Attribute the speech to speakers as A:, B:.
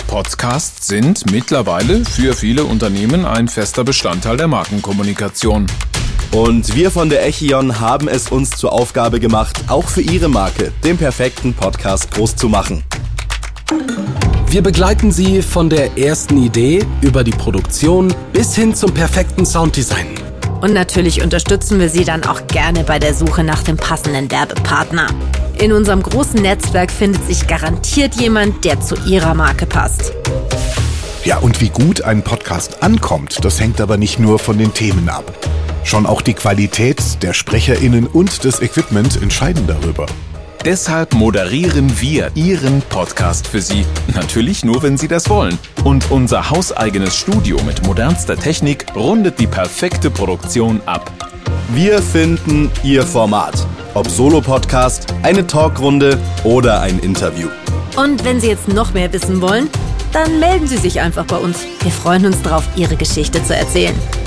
A: Podcasts sind mittlerweile für viele Unternehmen ein fester Bestandteil der Markenkommunikation.
B: Und wir von der Echion haben es uns zur Aufgabe gemacht, auch für Ihre Marke den perfekten Podcast groß zu machen.
C: Wir begleiten Sie von der ersten Idee über die Produktion bis hin zum perfekten Sounddesign.
D: Und natürlich unterstützen wir Sie dann auch gerne bei der Suche nach dem passenden Werbepartner. In unserem großen Netzwerk findet sich garantiert jemand, der zu Ihrer Marke passt.
E: Ja, und wie gut ein Podcast ankommt, das hängt aber nicht nur von den Themen ab. Schon auch die Qualität der SprecherInnen und des Equipment entscheiden darüber.
A: Deshalb moderieren wir Ihren Podcast für Sie. Natürlich nur, wenn Sie das wollen. Und unser hauseigenes Studio mit modernster Technik rundet die perfekte Produktion ab.
B: Wir finden Ihr Format. Ob Solo-Podcast, eine Talkrunde oder ein Interview.
D: Und wenn Sie jetzt noch mehr wissen wollen, dann melden Sie sich einfach bei uns. Wir freuen uns darauf, Ihre Geschichte zu erzählen.